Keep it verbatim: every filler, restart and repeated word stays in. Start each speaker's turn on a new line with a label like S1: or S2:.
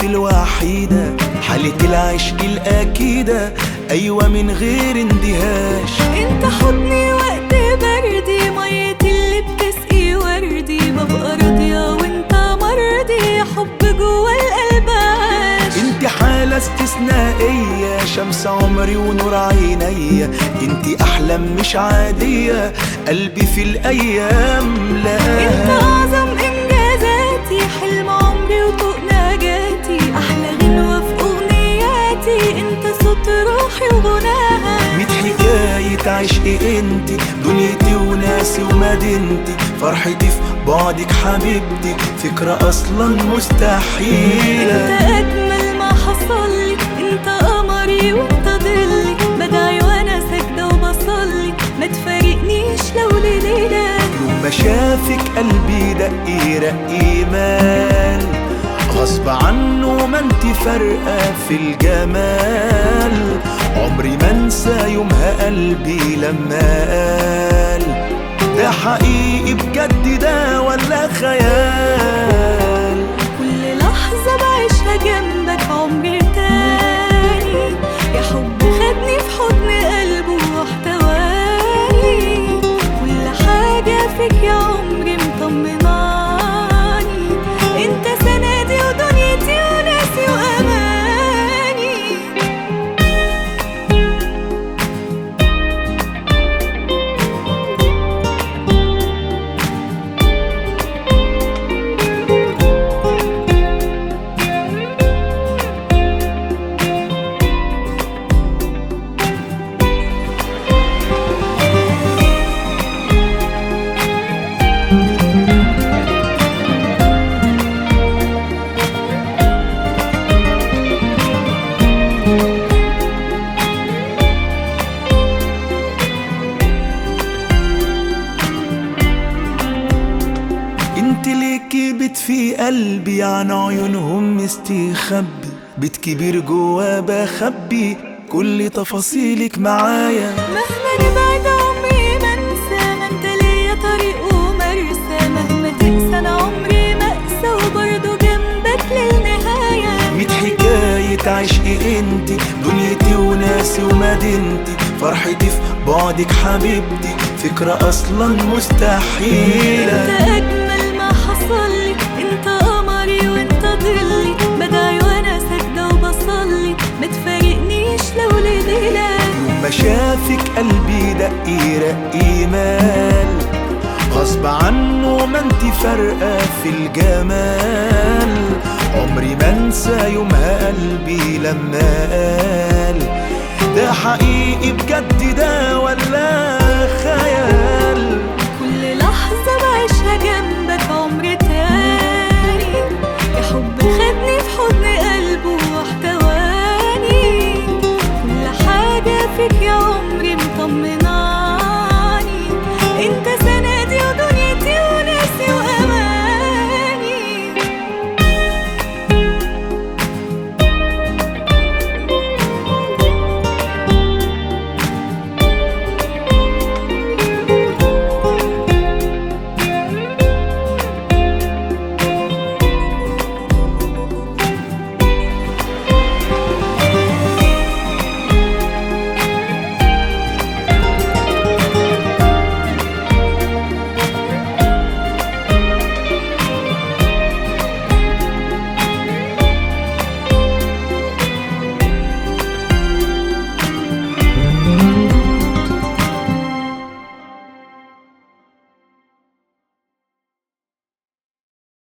S1: حالتي الوحيدة، حالة العشق الأكيدة، أيوة من غير اندهاش.
S2: انت حضني وقت بردي، مية اللي بتسقي وردي، ببقى راضية وانت مرضي، حب جوا القلب عاش.
S1: انت حالة استثنائية، شمس عمري ونور عينيا، انت أحلام مش عادية، قلبي في الأيام لقاها.
S2: انت أعظم إنجازاتي، حلم عمري وطوق نجاتي، أحلى غنوة في أغنياتي، انت صوت روحي وغناها.
S1: ميت حكاية عشق انت، دنيتي وناسي ومدينتي، فرحتي في بعدك حبيبتي، فكرة أصلا مستحيلة.
S2: انت أجمل ما حصلي، انت قمري وانت ضلي، بدعي وانا ساجدة وبصلي، ما تفارقنيش لو ليلة.
S1: يوم ما شافك قلبي دق رق إيمان، غصب عنه ما انت فارقة في الجمال، عمري ما انسى يومها قلبي لما قال ده حقيقي بجد ده ولا خيال.
S2: كل لحظة بعيشها جنبك عمري تاني، يا حب خدني في حضن قلبه واحتواني، كل حاجة فيك يا عمري مطمناني، انت سندي ودنيتي وناسي وأماني.
S1: انت ليكي بتفي قلبي، عن عيونهم مستخبي، بيت كبير جوا بخبي كل تفاصيلك معايا.
S2: مهما نبعد عمري ما انسى، ما انت ليا طريق ومرسى، مهما تنسى انا عمري ما اقسى، وبرضه جنبك للنهاية.
S1: ميت حكاية عشق انت، دنيتي وناسي ومدينتي، فرحتي في بعدك حبيبتي، فكرة اصلا مستحيلة.
S2: انت اجمل ما حصلي، انت قمري وانت ضلي، بدعي وانا ساجدة وبصلي، ما تفارقنيش لو ليلة.
S1: يوم ما شافك قلبي دق رق إيمان، غصب عنه ما انت فارقة في الجمال، عمري ما انسى يومها قلبي لما قال ده حقيقي بجد ده ولا خيال.
S2: كل لحظة بعيشها جنبك عمري تاني، يا حب خدني في حضن قلبه واحتواني، كل حاجة فيك يا عمري مطمناني.